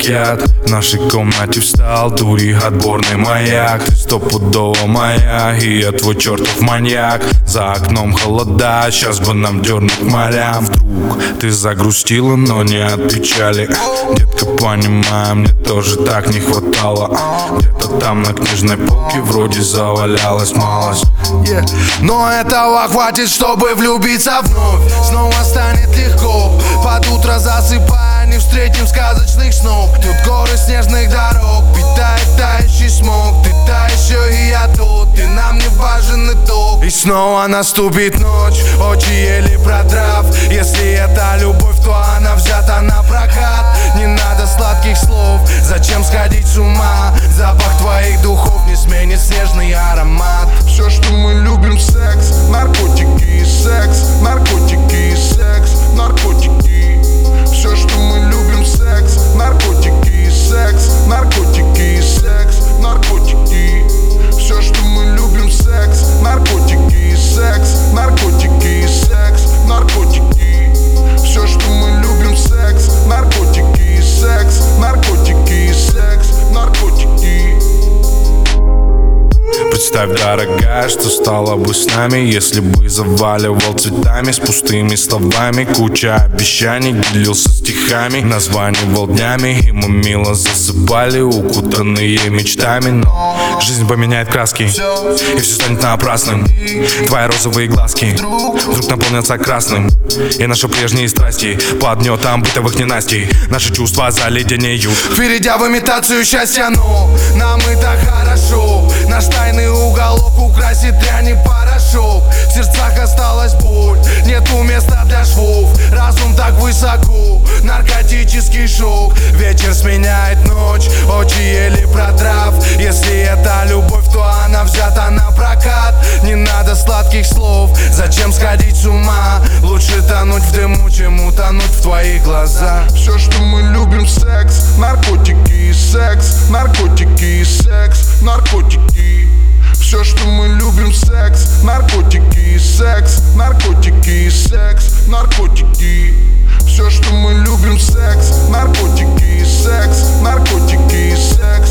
летят. В нашей комнате встал дури отборный маяк. Ты стопудово моя, и я твой чертов маньяк. За окном холода, сейчас бы нам дернуть к морям. Вдруг ты загрустила, но не от печали. Детка, понимаю, мне тоже так не хватало. Где-то там на книжной полке вроде завалялась малость. Но этого хватит, чтобы влюбиться вновь. Снова станет легко, под утро засыпая, не встретим сказочных снов. Тут горы снежных дорог, питает тающий смог. Ты та еще и я тот, ты нам не важен итог. И снова наступит ночь, очи еле продрав. Если это любовь, то она взята на прокат. Не надо сладких слов, зачем сходить с ума? Запах твоих духов не сменит снежный аромат. Все, что мы любим, секс, наркотики и секс, наркотики и секс, наркотики. Все, что мы любим, секс, наркотики и секс, наркотики и секс, наркотики. Все, что мы любим, секс, наркотики и секс, наркотики и секс, наркотики. Все, что мы любим, секс, наркотики и секс, наркотики и секс, наркотики. Представь, дорогая, что стало бы с нами, если бы заваливал цветами с пустыми словами. Куча обещаний, делился стихами, названивал днями, и мы мило засыпали, укутанные мечтами. Но жизнь поменяет краски, и все станет напрасным. Твои розовые глазки вдруг наполнятся красным, и наши прежние страсти под гнетом бытовых ненастий наши чувства заледенеют. Перейдя в имитацию счастья, но нам и так хорошо. Наш тайный уголок украсит дрянь и порошок. В сердцах осталась боль, нету места для швов. Разум так высоко, наркотический шок. Вечер сменяет ночь, очи еле продрав. Если это любовь, то она взята на прокат. Не надо сладких слов, зачем сходить с ума? Лучше тонуть в дыму, чем утонуть в твоих глазах. Все, что мы любим, секс, наркотики и секс, наркотики и секс, наркотики. Все, что мы любим, секс, наркотики и секс, наркотики и секс, наркотики. Все, что мы любим, секс, наркотики и секс, наркотики и секс,